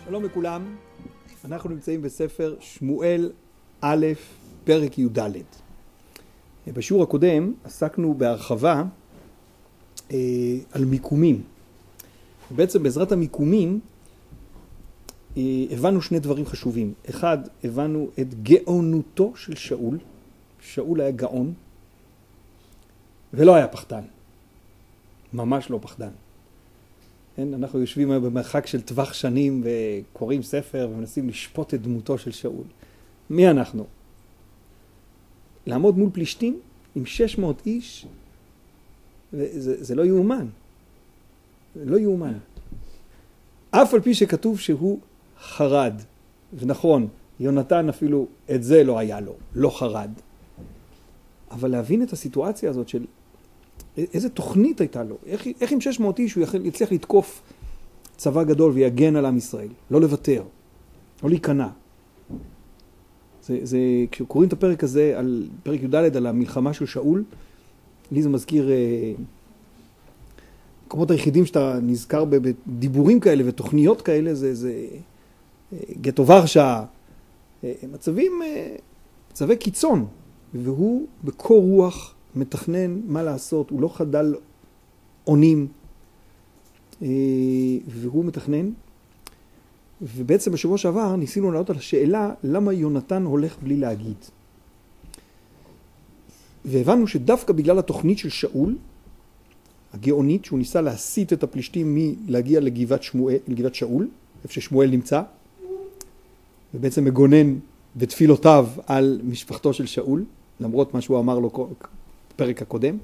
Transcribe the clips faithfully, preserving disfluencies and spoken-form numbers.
שלום לכולם, אנחנו נמצאים בספר שמואל א', פרק י"ד. בשיעור הקודם עסקנו בהרחבה אה, על מיקומים. בעצם בעזרת המיקומים אה, הבנו שני דברים חשובים. אחד, הבנו את גאונותו של שאול. שאול היה גאון ולא היה פחדן. ממש לא פחדן. כן? אנחנו יושבים היום במרחק של טווח שנים וקוראים ספר ומנסים לשפוט את דמותו של שאול. מי אנחנו? לעמוד מול פלישתים עם שש מאות איש, זה, זה לא יאומן. זה לא יאומן. אף על פי שכתוב שהוא חרד. ונכון, יונתן אפילו את זה לא היה לו, לא חרד. אבל להבין את הסיטואציה הזאת של איזה תוכנית הייתה לו, איך, איך עם שש מאות איש הוא יצליח לתקוף צבא גדול ויגן על עם ישראל, לא לוותר, לא להיכנע. זה, זה, כשקוראים את הפרק הזה, על פרק י"ד, על המלחמה של שאול, לי זה מזכיר אה, מקומות היחידים שאתה נזכר בדיבורים כאלה ותוכניות כאלה, זה, זה אה, גטו ורשה, אה, מצבים, אה, מצבי קיצון, והוא בקור רוח, מתכנן מה לעשות, הוא לא חדל עונים, והוא מתכנן. ובעצם בשבוע שעבר ניסינו לעלות על השאלה למה יונתן הולך בלי להגיד. והבנו שדווקא בגלל התוכנית של שאול, הגאונית, שהוא ניסה להסיט את הפלישתים מלהגיע לגבעת שמואל, לגבעת שאול, איפה ששמואל נמצא, ובעצם מגונן בתפילותיו על משפחתו של שאול, למרות מה שהוא אמר לו פרק הקודם.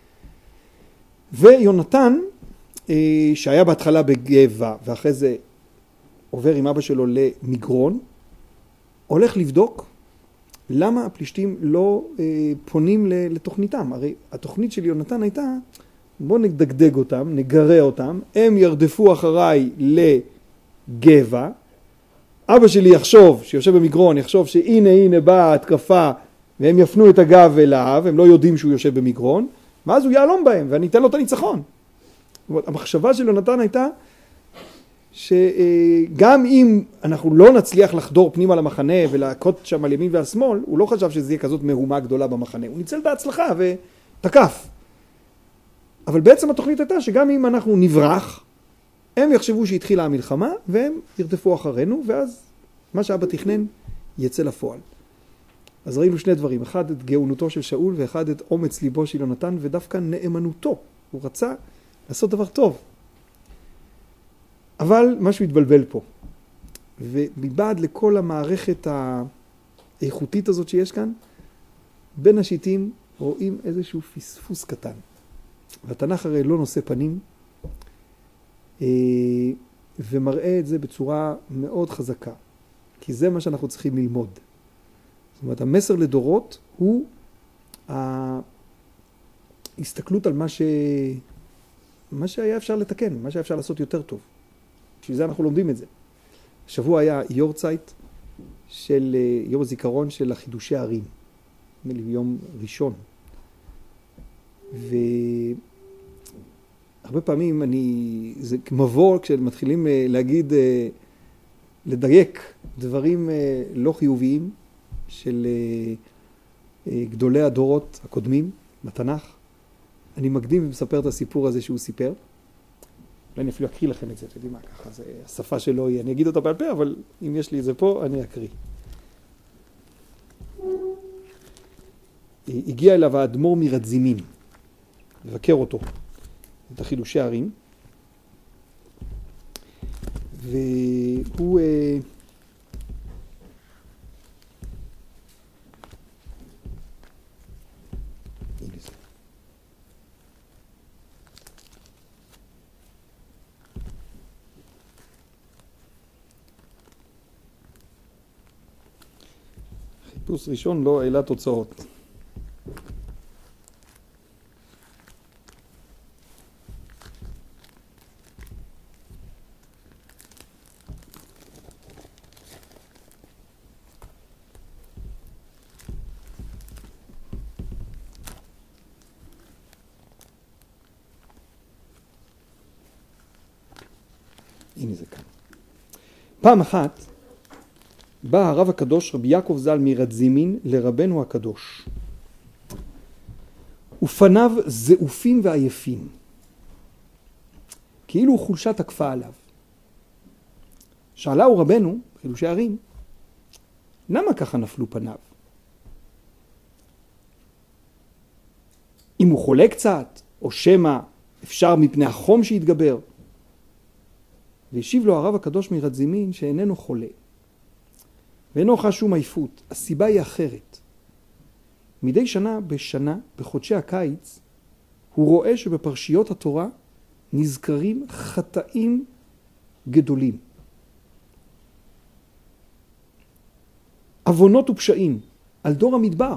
ויונתן, שהיה בהתחלה בגבע ואחרי זה עובר עם אבא שלו למגרון, הולך לבדוק למה הפלישתים לא פונים לתוכניתם. הרי התוכנית של יונתן הייתה, בוא נדגדג אותם, נגרה אותם, הם ירדפו אחריי לגבע, אבא שלי יחשוב, שיושב במגרון, יחשוב שהנה הנה באה התקפה, והם יפנו את הגב אליו, הם לא יודעים שהוא יושב במגרון, ואז הוא יעלום בהם, ואני אתן לו את הניצחון. המחשבה של יונתן הייתה, שגם אם אנחנו לא נצליח לחדור פנימה למחנה, ולהכות שם על ימין ועל שמאל, הוא לא חשב שזה יהיה כזאת מהומה גדולה במחנה. הוא ניצל בהצלחה ותקף. אבל בעצם התוכנית הייתה, שגם אם אנחנו נברח, הם יחשבו שהתחילה המלחמה, והם ירדפו אחרינו, ואז מה שאבא תכנן יצא לפועל. אז ראינו שני דברים, אחד את גאונותו של שאול ואחד את אומץ ליבו של יונתן ודווקא נאמנותו. הוא רצה לעשות דבר טוב. אבל משהו התבלבל פה. ומבעד לכל המערכת האיכותית הזאת שיש כאן, בין השיטים רואים איזשהו פספוס קטן. והתנ"ך הרי לא נושא פנים, ומראה את זה בצורה מאוד חזקה. כי זה מה שאנחנו צריכים ללמוד. זאת אומרת, המסר לדורות הוא ההסתכלות על מה, ש... מה שהיה אפשר לתקן, מה שהיה אפשר לעשות יותר טוב. בשביל זה אנחנו לומדים את זה. השבוע היה יורצייט של יום הזיכרון של החידושי הערים, יום ראשון. והרבה פעמים אני, זה מבוא כשמתחילים להגיד, לדייק דברים לא חיוביים, של גדולי הדורות הקודמים בתנ"ך. אני מקדים ומספר את הסיפור הזה שהוא סיפר. אולי אני אפילו אקריא לכם את זה, אתם יודעים מה, ככה, זה השפה שלו היא, אני אגיד אותה בעל פה, אבל אם יש לי את זה פה, אני אקריא. הגיע אליו האדמו"ר מרדזימים, לבקר אותו, את החידושי הערים, והוא חיפוש ראשון לא העלה תוצאות. הנה זה כאן. פעם אחת בא הרב הקדוש רבי יעקב ז"ל מרדזימין לרבנו הקדוש. ופניו זעופים ועייפים, כאילו חולשה תקפה עליו. שאלהו רבנו, חידושי הרים, למה ככה נפלו פניו? אם הוא חולה קצת, או שמא אפשר מפני החום שיתגבר. והשיב לו הרב הקדוש מרדזימין שאיננו חולה, ואינו חש שום עייפות. הסיבה היא אחרת. מדי שנה בשנה, בחודשי הקיץ, הוא רואה שבפרשיות התורה נזכרים חטאים גדולים. עוונות ופשעים על דור המדבר,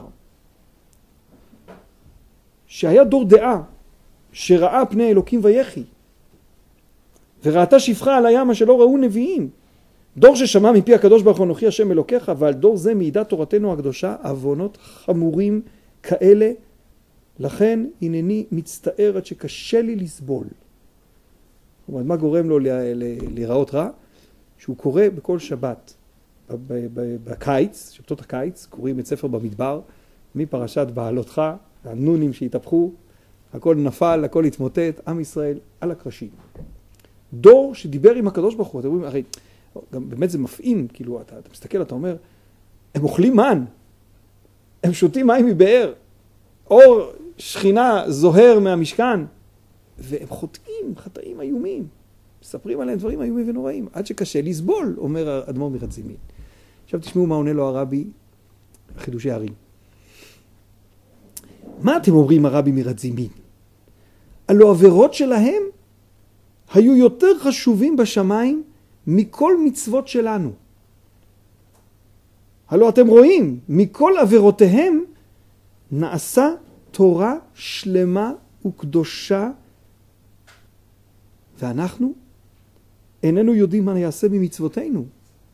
שהיה דור דעה שראה פני אלוקים ויחי, וראתה שפחה על הים שלא ראו נביאים. דור ששמע מפי הקדוש ברוך הוא אנוכי השם אלוקיך, ועל דור זה מעידה תורתנו הקדושה עוונות חמורים כאלה. לכן הנני מצטער עד שקשה לי לסבול. זאת אומרת, מה גורם לו להיראות רע? שהוא קורא בכל שבת, בקיץ, שבתות הקיץ, קוראים את ספר במדבר, מפרשת בעלותך, הנונים שהתהפכו, הכל נפל, הכל התמוטט, עם ישראל על הקרשים. דור שדיבר עם הקדוש ברוך הוא, אתם רואים, הרי גם באמת זה מפעים, כאילו אתה, אתה מסתכל, אתה אומר, הם אוכלים מן, הם שותים מים מבאר, אור שכינה זוהר מהמשכן, והם חוטאים, חטאים איומים, מספרים עליהם דברים איומים ונוראים, עד שקשה לסבול, אומר אדמו"ר מרדזימין. עכשיו תשמעו מה עונה לו הרבי, חידושי הרים. מה אתם אומרים הרבי מרדזימין? הלא עבירות שלהם היו יותר חשובים בשמיים מכל מצוות שלנו. הלא אתם רואים, מכל עבירותיהם נעשה תורה שלמה וקדושה, ואנחנו איננו יודעים מה יעשה ממצוותינו.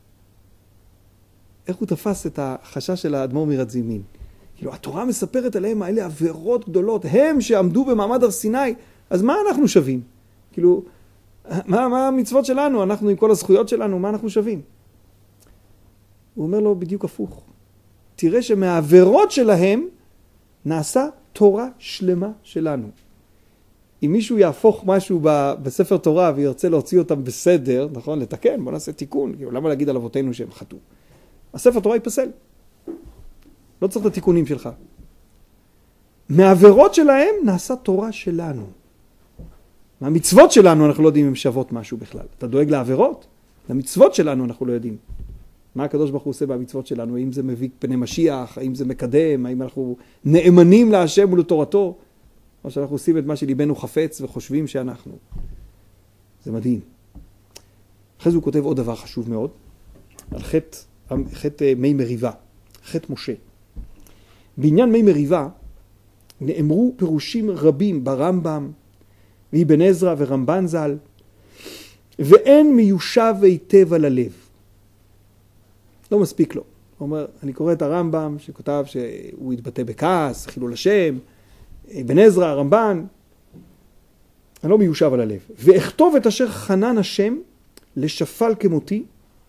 איך הוא תפס את החשש של האדמו"ר מרדזימין? כאילו, התורה מספרת עליהם האלה עבירות גדולות, הם שעמדו במעמד הר סיני, אז מה אנחנו שווים? כאילו, מה, מה המצוות שלנו? אנחנו עם כל הזכויות שלנו, מה אנחנו שווים? הוא אומר לו בדיוק הפוך. תראה שמהעבירות שלהם נעשה תורה שלמה שלנו. אם מישהו יהפוך משהו בספר תורה וירצה להוציא אותם בסדר, נכון? לתקן, בוא נעשה תיקון. כאילו, למה להגיד על אבותינו שהם חטאו? הספר תורה ייפסל. לא צריך את התיקונים שלך. מהעבירות שלהם נעשה תורה שלנו. מהמצוות שלנו אנחנו לא יודעים אם הם שוות משהו בכלל. אתה דואג לעבירות? למצוות שלנו אנחנו לא יודעים. מה הקדוש ברוך הוא עושה במצוות שלנו? האם זה מביא פני משיח? האם זה מקדם? האם אנחנו נאמנים להשם ולתורתו? או שאנחנו עושים את מה שליבנו חפץ וחושבים שאנחנו. זה מדהים. אחרי זה הוא כותב עוד דבר חשוב מאוד, על חטא, חטא מי מריבה, חטא משה. בעניין מי מריבה נאמרו פירושים רבים ברמב"ם, ואבן עזרא ורמב"ן ז"ל, ואין מיושב היטב על הלב. לא מספיק לו. הוא אומר, אני קורא את הרמב"ם שכותב שהוא התבטא בכעס, חילול השם, אבן עזרא, הרמב"ן, אני לא מיושב על הלב. ואכתוב את אשר חנן השם לשפל כמותי,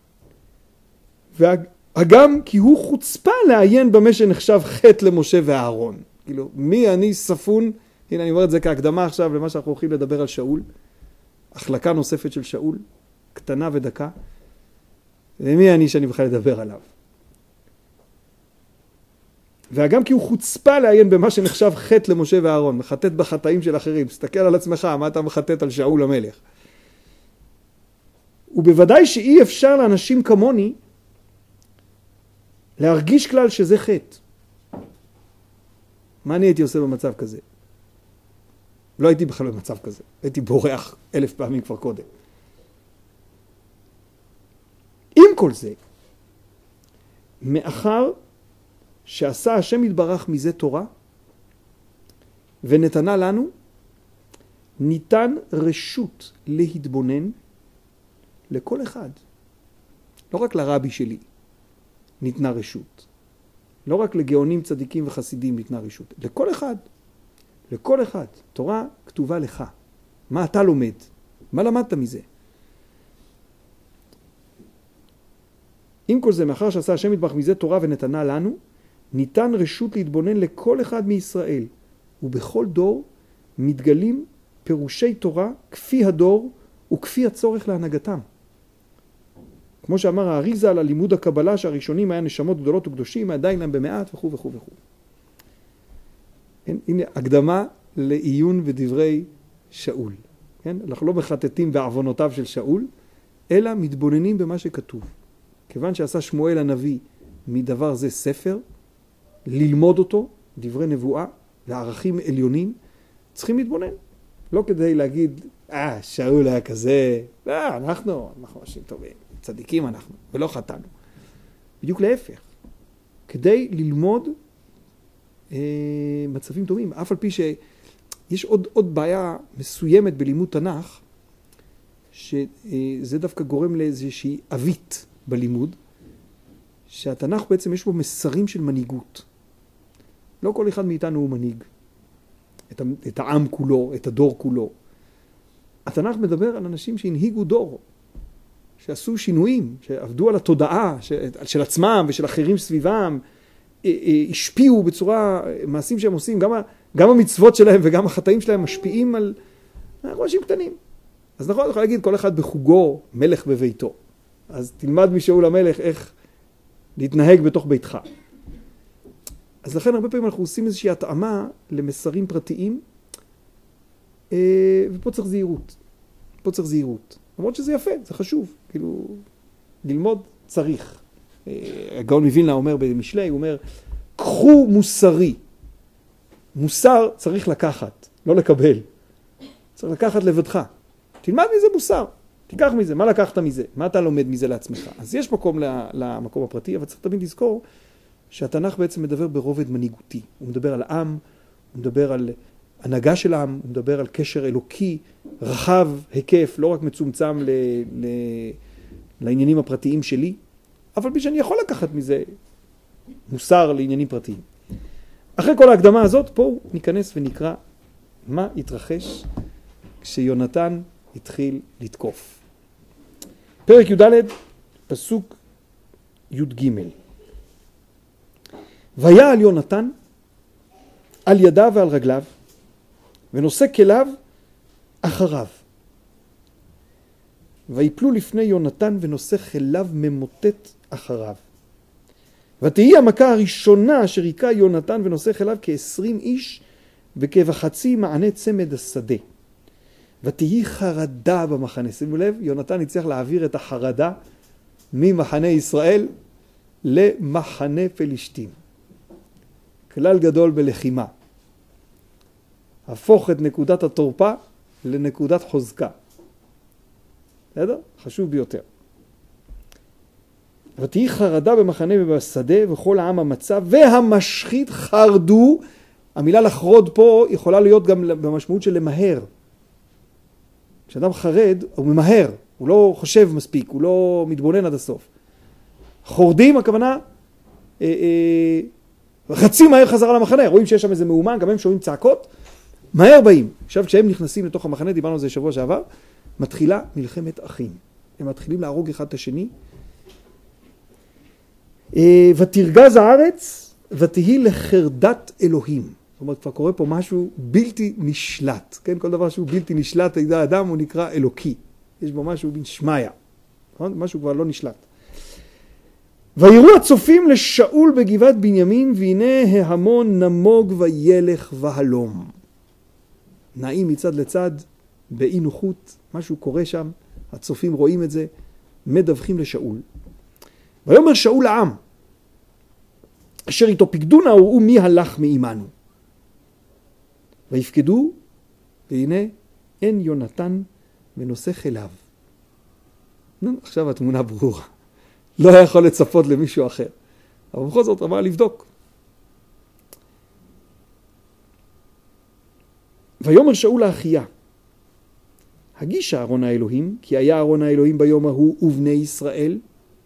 וגם כי הוא חוצפה לעיין במה שנחשב חטא למשה ואהרון. כאילו, מי אני ספון? הנה, אני אומר את זה כהקדמה עכשיו למה שאנחנו הולכים לדבר על שאול. החלקה נוספת של שאול, קטנה ודקה. ומי אני שאני בכלל לדבר עליו? וגם כי הוא חוצפה לעיין במה שנחשב חטא למשה ואהרון, מחטט בחטאים של אחרים. תסתכל על עצמך, מה אתה מחטט על שאול המלך? ובוודאי שאי אפשר לאנשים כמוני להרגיש כלל שזה חטא. מה אני הייתי עושה במצב כזה? לא הייתי בכלל במצב כזה. הייתי בורח אלף פעמים כבר קודם. עם כל זה, מאחר שעשה השם יתברך מזה תורה, ונתנה לנו, ניתן רשות להתבונן לכל אחד. לא רק לרבי שלי ניתנה רשות. לא רק לגאונים צדיקים וחסידים ניתנה רשות. לכל אחד. לכל אחד. תורה כתובה לך. מה אתה לומד? מה למדת מזה? עם כל זה, מאחר שעשה השם יתברך מזה תורה ונתנה לנו, ניתן רשות להתבונן לכל אחד מישראל, ובכל דור מתגלים פירושי תורה כפי הדור וכפי הצורך להנהגתם. כמו שאמר האריזה על הלימוד הקבלה שהראשונים היה נשמות גדולות וקדושים, עדיין להם במעט וכו' וכו' וכו'. הנה הקדמה לעיון בדברי שאול. כן? אנחנו לא מחטטים בעוונותיו של שאול, אלא מתבוננים במה שכתוב. כיוון שעשה שמואל הנביא מדבר זה ספר, ללמוד אותו, דברי נבואה וערכים עליונים, צריכים להתבונן. לא כדי להגיד, אה, שאול היה כזה, אה, אנחנו, אנחנו אנשים טובים, צדיקים אנחנו, ולא חטאנו. בדיוק להפך. כדי ללמוד אה, מצבים טובים, אף על פי שיש עוד, עוד בעיה מסוימת בלימוד תנ"ך, שזה דווקא גורם לאיזושהי אבית בלימוד, שהתנ"ך בעצם יש בו מסרים של מנהיגות. לא כל אחד מאיתנו הוא מנהיג. את, את העם כולו, את הדור כולו. התנ"ך מדבר על אנשים שהנהיגו דור, שעשו שינויים, שעבדו על התודעה של, של עצמם ושל אחרים סביבם, השפיעו בצורה, מעשים שהם עושים, גם, גם המצוות שלהם וגם החטאים שלהם משפיעים על אנשים קטנים. אז נכון, יכול להגיד כל אחד בחוגו מלך בביתו. אז תלמד משאול המלך איך להתנהג בתוך ביתך. אז לכן הרבה פעמים אנחנו עושים איזושהי התאמה למסרים פרטיים, ופה צריך זהירות. פה צריך זהירות. למרות שזה יפה, זה חשוב. כאילו, ללמוד צריך. הגאון מווילנה אומר במשלי, הוא אומר, קחו מוסרי. מוסר צריך לקחת, לא לקבל. צריך לקחת לבדך. תלמד מזה מוסר. תיקח מזה. מה לקחת מזה? מה אתה לומד מזה לעצמך? אז יש מקום למקום הפרטי, אבל צריך תמיד לזכור שהתנ"ך בעצם מדבר ברובד מנהיגותי. הוא מדבר על עם, הוא מדבר על הנהגה של העם, הוא מדבר על קשר אלוקי, רחב, היקף, לא רק מצומצם ל, ל, לעניינים הפרטיים שלי, אבל בי שאני יכול לקחת מזה מוסר לעניינים פרטיים. אחרי כל ההקדמה הזאת, פה ניכנס ונקרא מה התרחש כשיונתן התחיל לתקוף. פרק י"ד, פסוק י"ג. ויעל יונתן על ידיו ועל רגליו, ונושא כליו אחריו. ויפלו לפני יונתן ונושא כליו ממוטט אחריו. ותהי המכה הראשונה אשר היכה יונתן ונושא כליו כעשרים איש, וכבחצי מענה צמד השדה. ותהי חרדה במחנה. שימו לב, יונתן הצליח להעביר את החרדה ממחנה ישראל למחנה פלישתים. כלל גדול בלחימה. הפוך את נקודת התורפה לנקודת חוזקה. בסדר? חשוב ביותר. ותהי חרדה במחנה ובשדה, וכל העם המצב, והמשחית חרדו. המילה לחרוד פה יכולה להיות גם במשמעות של למהר. כשאדם חרד, הוא ממהר, הוא לא חושב מספיק, הוא לא מתבונן עד הסוף. חורדים, הכוונה, אה, אה, רצים מהר חזרה למחנה, רואים שיש שם איזה מאומן, גם הם שומעים צעקות, מהר באים. עכשיו כשהם נכנסים לתוך המחנה, דיברנו על זה שבוע שעבר, מתחילה מלחמת אחים. הם מתחילים להרוג אחד את השני. אה, ותרגז הארץ, ותהי לחרדת אלוהים. זאת אומרת, כבר קורה פה משהו בלתי נשלט. כן? כל דבר שהוא בלתי נשלט, ידי האדם הוא נקרא אלוקי. יש בו משהו בין שמיה. משהו כבר לא נשלט. ויראו הצופים לשאול בגבעת בנימין, והנה ההמון נמוג וילך והלום. נעים מצד לצד, באי נוחות, משהו קורה שם, הצופים רואים את זה, מדווחים לשאול. ויאמר שאול לעם, אשר איתו פקדונה, וראו מי הלך מעימנו. ויפקדו, והנה אין יונתן ונושא כליו. נו, עכשיו התמונה ברורה. לא היה יכול לצפות למישהו אחר. אבל בכל זאת רבה לבדוק. ויאמר שאול לאחיה, הגיש אהרון האלוהים, כי היה אהרון האלוהים ביום ההוא ובני ישראל.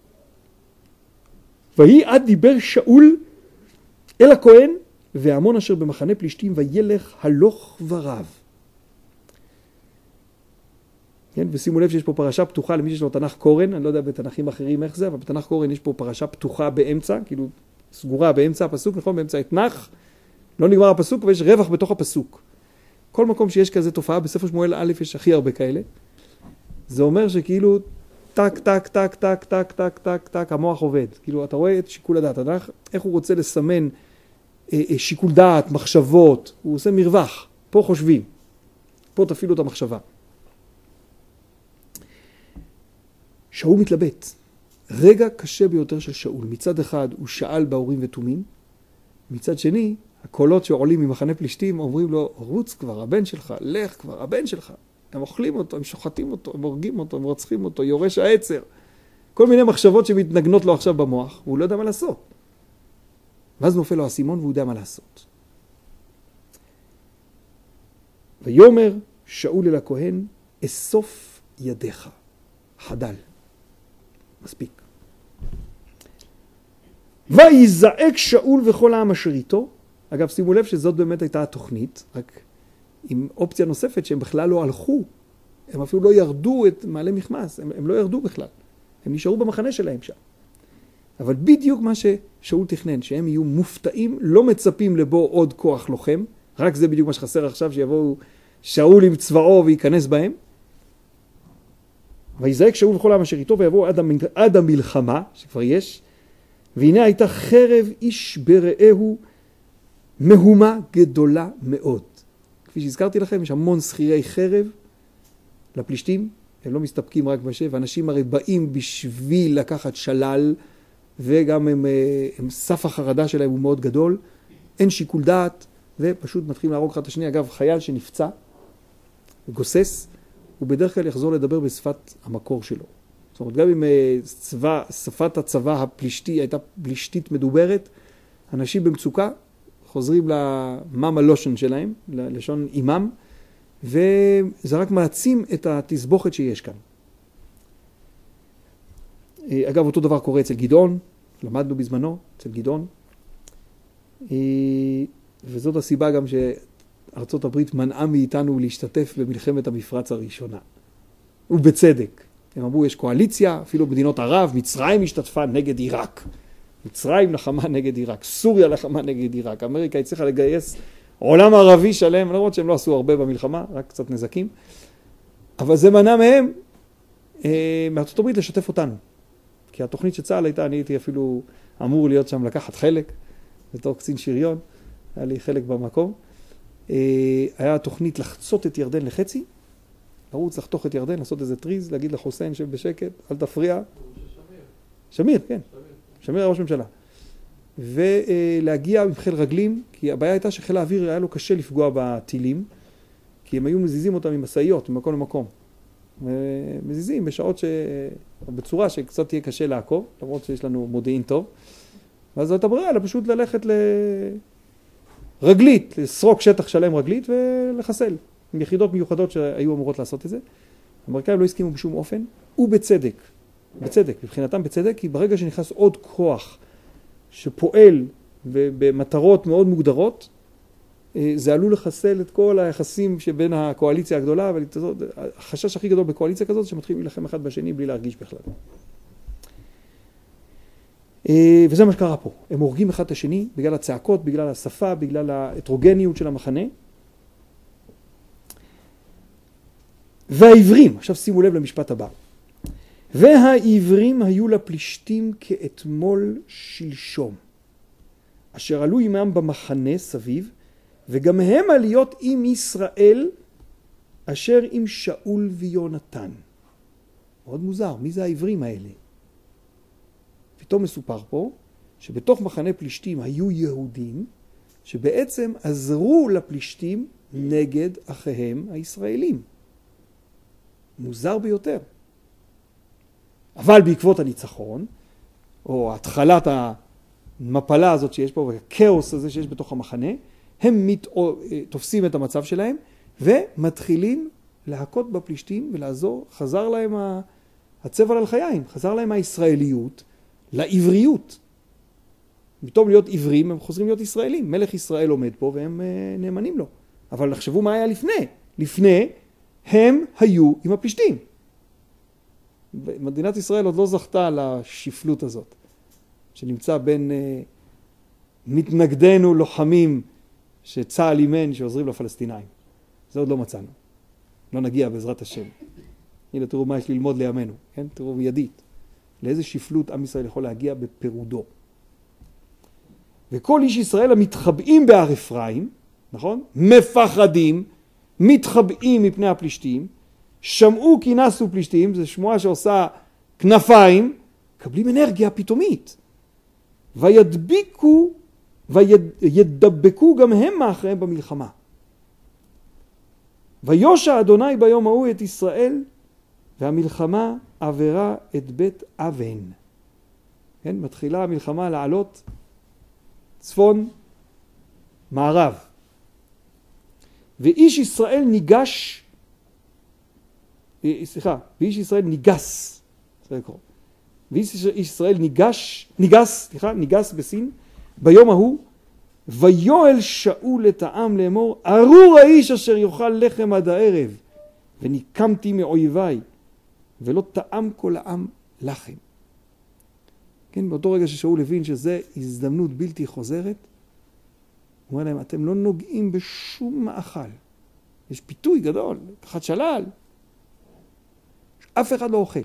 ויהי עד דיבר שאול אל הכהן, והמון אשר במחנה פלישתים וילך הלוך ורב. כן? ושימו לב שיש פה פרשה פתוחה למי שיש לו תנ"ך קורן, אני לא יודע בתנ"כים אחרים איך זה, אבל בתנ"ך קורן יש פה פרשה פתוחה באמצע, כאילו סגורה באמצע הפסוק, נכון? באמצע התנ"ך, לא נגמר הפסוק, ויש רווח בתוך הפסוק. כל מקום שיש כזה תופעה, בספר שמואל א' יש הכי הרבה כאלה, זה אומר שכאילו טק, טק, טק, טק, טק, טק, טק, טק, המוח עובד. כאילו, אתה רואה את שיקול הדעת, התנ"ך, איך הוא רוצה לסמן אה, אה, שיקול דעת, מחשבות, הוא עושה מרווח. פה חושבים, פה תפעילו את המחשבה. שאול מתלבט. רגע קשה ביותר של שאול. מצד אחד הוא שאל באורים ותומים, מצד שני, הקולות שעולים ממחנה פלישתים אומרים לו, רוץ כבר, הבן שלך, לך כבר, הבן שלך. הם אוכלים אותו, הם שוחטים אותו, הם הורגים אותו, הם רוצחים אותו, יורש העצר. כל מיני מחשבות שמתנגנות לו עכשיו במוח, והוא לא יודע מה לעשות. ואז נופל לו הסימון והוא יודע מה לעשות. ויאמר שאול אל הכהן, אסוף ידיך, חדל. מספיק. ויזעק שאול וכל העם אשר איתו. אגב, שימו לב שזאת באמת הייתה התוכנית, רק עם אופציה נוספת שהם בכלל לא הלכו. הם אפילו לא ירדו את מעלה מכמס, הם, הם לא ירדו בכלל. הם נשארו במחנה שלהם שם. אבל בדיוק מה ששאול תכנן, שהם יהיו מופתעים, לא מצפים לבוא עוד כוח לוחם, רק זה בדיוק מה שחסר עכשיו, שיבואו שאול עם צבאו וייכנס בהם. ויזעק שאול וכל העם אשר איתו ויבואו עד, המ... עד המלחמה, שכבר יש, והנה הייתה חרב איש ברעהו מהומה גדולה מאוד. כפי שהזכרתי לכם, יש המון שכירי חרב לפלישתים, הם לא מסתפקים רק בשב, אנשים הרי באים בשביל לקחת שלל, וגם הם, הם, סף החרדה שלהם הוא מאוד גדול, אין שיקול דעת, ופשוט מתחילים להרוג אחד את השני. אגב, חייל שנפצע, גוסס, הוא בדרך כלל יחזור לדבר בשפת המקור שלו. זאת אומרת, גם אם צבא, שפת הצבא הפלישתי הייתה פלישתית מדוברת, אנשים במצוקה חוזרים למאמה לושן שלהם, ללשון אימם, וזה רק מעצים את התסבוכת שיש כאן. אגב, אותו דבר קורה אצל גדעון, למדנו בזמנו, אצל גדעון, וזאת הסיבה גם שארצות הברית מנעה מאיתנו להשתתף במלחמת המפרץ הראשונה. ובצדק. הם אמרו, יש קואליציה, אפילו מדינות ערב, מצרים השתתפה נגד עיראק. מצרים לחמה נגד עיראק, סוריה לחמה נגד עיראק. אמריקה הצליחה לגייס עולם ערבי שלם, למרות שהם לא עשו הרבה במלחמה, רק קצת נזקים. אבל זה מנע מהם, אה, מארצות הברית לשתף אותנו. כי התוכנית שצה"ל הייתה, אני הייתי אפילו אמור להיות שם לקחת חלק, בתור קצין שריון, היה לי חלק במקום. אה, היה התוכנית לחצות את ירדן לחצי, לרוץ לחתוך את ירדן, לעשות איזה טריז, להגיד לחוסיין שב בשקט, אל תפריע. שמיר, כן. שמיר היה ראש ממשלה. ולהגיע עם חיל רגלים, כי הבעיה הייתה שחיל האוויר היה לו קשה לפגוע בטילים, כי הם היו מזיזים אותם עם מסעיות, ממקום למקום. מזיזים בשעות ש... בצורה שקצת תהיה קשה לעקוב, למרות שיש לנו מודיעין טוב. ואז זאת הברירה, אלא פשוט ללכת לרגלית, לסרוק שטח שלם רגלית ולחסל. עם יחידות מיוחדות שהיו אמורות לעשות את זה. האמריקאים לא הסכימו בשום אופן, ובצדק. בצדק, מבחינתם בצדק, כי ברגע שנכנס עוד כוח שפועל במטרות מאוד מוגדרות, זה עלול לחסל את כל היחסים שבין הקואליציה הגדולה, והחשש הכי גדול בקואליציה כזאת, שמתחילים להילחם אחד בשני בלי להרגיש בכלל. וזה מה שקרה פה. הם הורגים אחד את השני בגלל הצעקות, בגלל השפה, בגלל ההטרוגניות של המחנה. והעברים, עכשיו שימו לב למשפט הבא. והעברים היו לפלישתים כאתמול שלשום, אשר עלו עמם במחנה סביב, וגם הם עליות עם ישראל, אשר עם שאול ויונתן. מאוד מוזר, מי זה העברים האלה? פתאום מסופר פה, שבתוך מחנה פלישתים היו יהודים, שבעצם עזרו לפלישתים נגד אחיהם הישראלים. מוזר ביותר. אבל בעקבות הניצחון, או התחלת המפלה הזאת שיש פה, והכאוס הזה שיש בתוך המחנה, הם מת... תופסים את המצב שלהם, ומתחילים להכות בפלישתים ולעזור. חזר להם הצבע ללחיים, חזר להם הישראליות לעבריות. פתאום להיות עברים, הם חוזרים להיות ישראלים. מלך ישראל עומד פה והם נאמנים לו. אבל תחשבו מה היה לפני. לפני, הם היו עם הפלישתים. מדינת ישראל עוד לא זכתה לשפלות הזאת, שנמצא בין uh, מתנגדנו לוחמים שצה"ל אימן שעוזרים לפלסטינאים. זה עוד לא מצאנו. לא נגיע בעזרת השם. הנה תראו מה יש ללמוד לימינו, כן? תראו מיידית. לאיזה שפלות עם ישראל יכול להגיע בפירודו. וכל איש ישראל המתחבאים בהר אפרים, נכון? מפחדים, מתחבאים מפני הפלישתים, שמעו כי נסו פלישתים, זה שמועה שעושה כנפיים, קבלים אנרגיה פתאומית. וידביקו, וידבקו גם הם מאחריהם במלחמה. ויושע אדוני ביום ההוא את ישראל, והמלחמה עברה את בית אבן. כן? מתחילה המלחמה לעלות צפון מערב. ואיש ישראל ניגש, סליחה, ואיש ישראל ניגס, צריך לקרוא. ואיש ישראל ניגש, ניגס, סליחה, ניגס בסין, ביום ההוא, ויואל שאול את העם לאמור, ארור האיש אשר יאכל לחם עד הערב, וניקמתי מאויביי, ולא טעם כל העם לחם. כן, באותו רגע ששאול הבין שזה הזדמנות בלתי חוזרת, הוא אומר להם, אתם לא נוגעים בשום מאכל. יש פיתוי גדול, אחד שלל. אף אחד לא אוכל.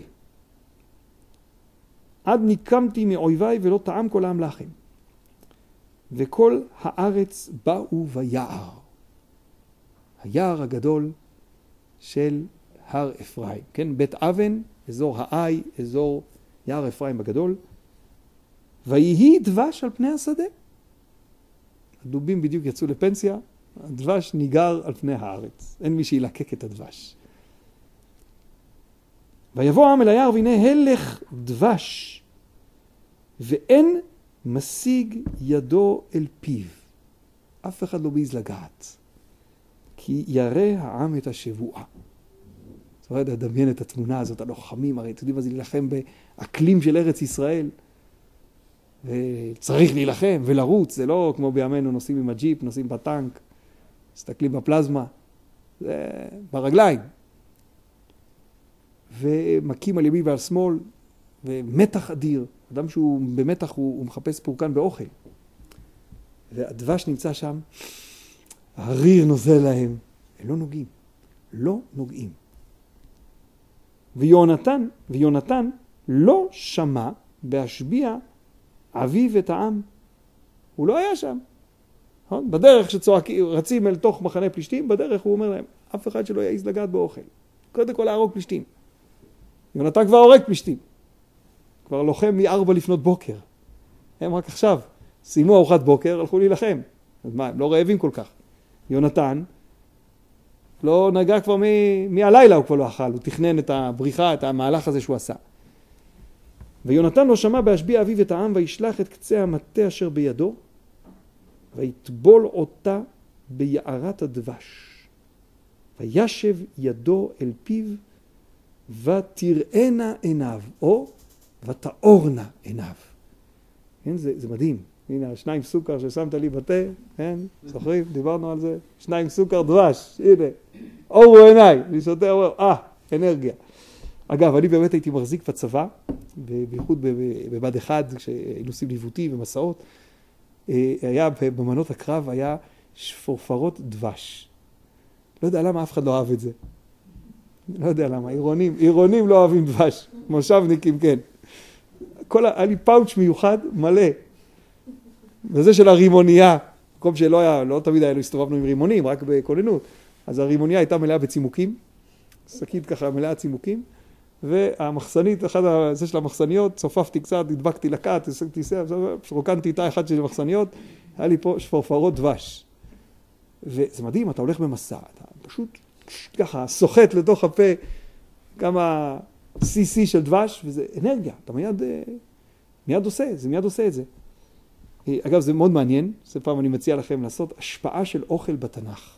עד ניקמתי מאויביי ולא טעם כל העם לחם. וכל הארץ באו ביער. היער הגדול של הר אפרים. כן, בית אבן, אזור האי, אזור יער אפרים הגדול. ויהי דבש על פני השדה. הדובים בדיוק יצאו לפנסיה, הדבש ניגר על פני הארץ. אין מי שילקק את הדבש. ויבוא העם אל היער והנה הלך דבש, ואין משיג ידו אל פיו. אף אחד לא מעז לגעת. כי ירא העם את השבועה. זאת אומרת, לדמיין את התמונה הזאת, הלוחמים, הרי אתם יודעים מה זה להילחם באקלים של ארץ ישראל. וצריך להילחם ולרוץ, זה לא כמו בימינו נוסעים עם הג'יפ, נוסעים בטנק, מסתכלים בפלזמה, זה ברגליים. ומקים על ימין ועל שמאל, ומתח אדיר. אדם שהוא במתח הוא, הוא מחפש פורקן באוכל. והדבש נמצא שם, הריר נוזל להם, הם לא נוגעים, לא נוגעים. ויונתן, ויונתן לא שמע בהשביע אביו את העם. הוא לא היה שם. בדרך שצועקים, רצים אל תוך מחנה פלישתים, בדרך הוא אומר להם, אף אחד שלא יעז לגעת באוכל. קודם כל להרוג פלישתים. יונתן כבר הורג פלישתים. כבר לוחם מארבע לפנות בוקר. הם רק עכשיו סיימו ארוחת בוקר, הלכו להילחם. אז מה, הם לא רעבים כל כך. יונתן לא נגע כבר מ- מהלילה, הוא כבר לא אכל. הוא תכנן את הבריחה, את המהלך הזה שהוא עשה. ויונתן לא שמע בהשביע אביו את העם, וישלח את קצה המטה אשר בידו, ויטבול אותה ביערת הדבש. וישב ידו אל פיו, ותראינה עיניו, או ותאורנה עיניו. כן, זה, זה מדהים. הנה, שניים סוכר ששמת לי בתה, כן, זוכרים? דיברנו על זה. שניים סוכר דבש, הנה. אורו עיניי, אני שותה, אומר, אה, אנרגיה. אגב, אני באמת הייתי מחזיק בצבא, בייחוד בבד אחד, כשהיינו עושים ניווטים ומסעות, היה במנות הקרב, היה שפורפרות דבש. לא יודע למה אף אחד לא אוהב את זה. לא יודע למה, עירונים, עירונים לא אוהבים דבש, מושבניקים כן. כל, היה לי פאוץ' מיוחד מלא. וזה של הרימוניה, מקום שלא היה, לא תמיד היה, הסתובבנו עם רימונים, רק בכוננות. אז הרימוניה הייתה מלאה בצימוקים, שקית ככה מלאה צימוקים, והמחסנית, אחד הזה של המחסניות, צופפתי קצת, הדבקתי לקט, עשיתי סייב, רוקנתי איתה אחד של המחסניות, היה לי פה שפורפרות דבש. וזה מדהים, אתה הולך במסע, אתה פשוט ככה סוחט לתוך הפה כמה סי סי של דבש, וזה אנרגיה, אתה מיד, מיד עושה, זה מיד עושה את זה. אגב, זה מאוד מעניין, זה פעם אני מציע לכם לעשות השפעה של אוכל בתנ"ך.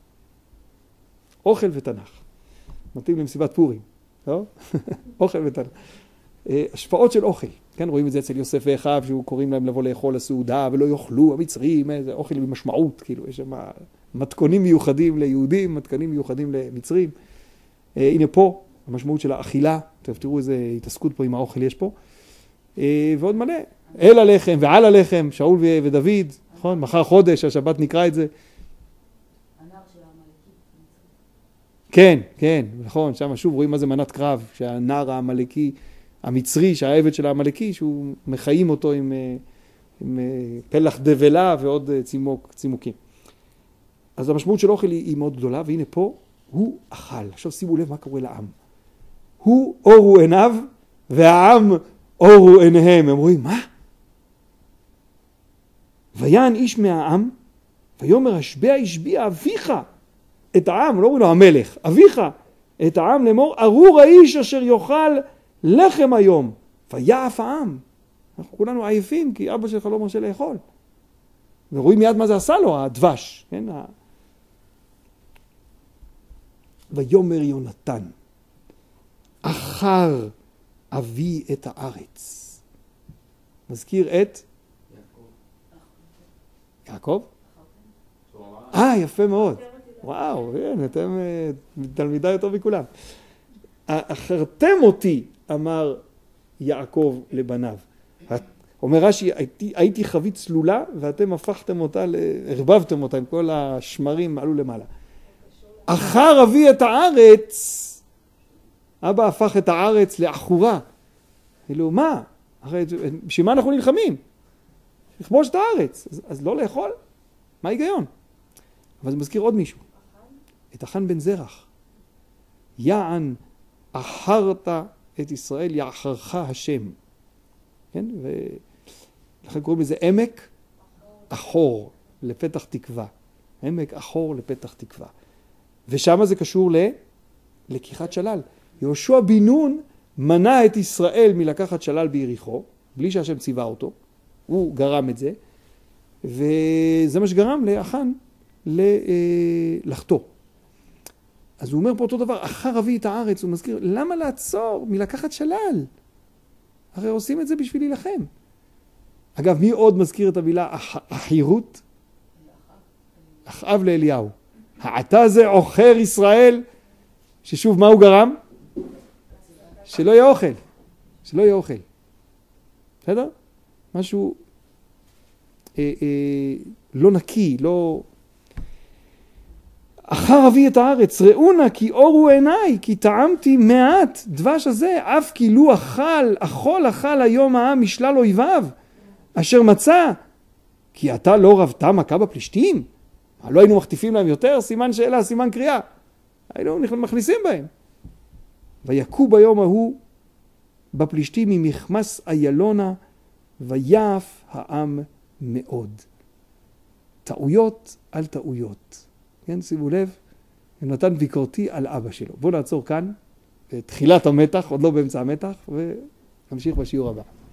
אוכל ותנ"ך. מתאים למסיבת פורים, לא? אוכל ותנ"ך. השפעות של אוכל, כן, רואים את זה אצל יוסף ואחיו, שהוא קוראים להם לבוא לאכול לסעודה, ולא יאכלו המצרים, זה אוכל במשמעות, כאילו, יש שם מתכונים מיוחדים ליהודים, מתכונים מיוחדים למצרים. אה, הנה פה, המשמעות של האכילה, טוב, תראו איזה התעסקות פה עם האוכל יש פה, אה, ועוד מלא, אל הלחם ועל הלחם, שאול ו- ודוד, נכון? מחר חודש, השבת נקרא את זה. הנער של העמלקי. כן, כן, נכון, שם שוב רואים מה זה מנת קרב, שהנער העמלקי, המצרי, שהעבד של העמלקי, שהוא מחיים אותו עם, עם פלח דבלה ועוד צימוק, צימוקים. אז המשמעות של אוכל היא, היא מאוד גדולה, והנה פה הוא אכל. עכשיו שימו לב מה קורה לעם. הוא אורו עיניו, והעם אורו עיניהם. הם רואים, מה? ויען איש מהעם, ויאמר השבע השביע אביך את העם, לא אומרים לו המלך, אביך את העם לאמור, ארור האיש אשר יאכל לחם היום, ויעף העם. אנחנו כולנו עייפים, כי אבא שלך לא מרשה לאכול. ורואים מיד מה זה עשה לו, הדבש. כן? ויאמר יונתן, אחר אבי את הארץ. מזכיר את? יעקב. אה, יפה מאוד. וואו, אתם תלמידה יותר מכולם. אחרתם אותי, אמר יעקב לבניו. אומר רש"י, הייתי, הייתי חבית צלולה, ואתם הפכתם אותה, הרבבתם אותה, עם כל השמרים עלו למעלה. אחר אבי את הארץ, אבא הפך את הארץ לאחורה. כאילו, מה? בשביל מה אנחנו נלחמים? לכבוש את הארץ. אז, אז לא לאכול? מה ההיגיון? אבל זה מזכיר עוד מישהו. את החן בן זרח. יען אחרת את ישראל, יאחרך השם. כן? ולכן קוראים לזה עמק אחור לפתח תקווה. עמק אחור לפתח תקווה. ושם זה קשור ללקיחת שלל. יהושע בן נון מנע את ישראל מלקחת שלל ביריחו, בלי שהשם ציווה אותו. הוא גרם את זה. וזה מה שגרם לאחן לחטוא. אז הוא אומר פה אותו דבר, אחר אבי את הארץ, הוא מזכיר, למה לעצור מלקחת שלל? הרי עושים את זה בשביל להילחם. אגב, מי עוד מזכיר את המילה החירות? אחאב לאליהו. העתה זה עוכר ישראל, ששוב מה הוא גרם? שלא יהיה אוכל. שלא יהיה אוכל. בסדר? משהו אה, אה, לא נקי, לא... אחר אבי את הארץ, ראונה כי אורו עיניי, כי טעמתי מעט דבש הזה, אף כאילו אכל, אכול אכל היום העם משלל אויביו, אשר מצא, כי אתה לא רבתה מכה בפלישתים? לא היינו מחטיפים להם יותר? סימן שאלה, סימן קריאה. היינו מכניסים בהם. ויקו ביום ההוא בפלישתים ממחמס איילונה, ויעף העם מאוד. טעויות על טעויות. כן, שימו לב, נתן ביקורתי על אבא שלו. בואו נעצור כאן, תחילת המתח, עוד לא באמצע המתח, ונמשיך בשיעור הבא.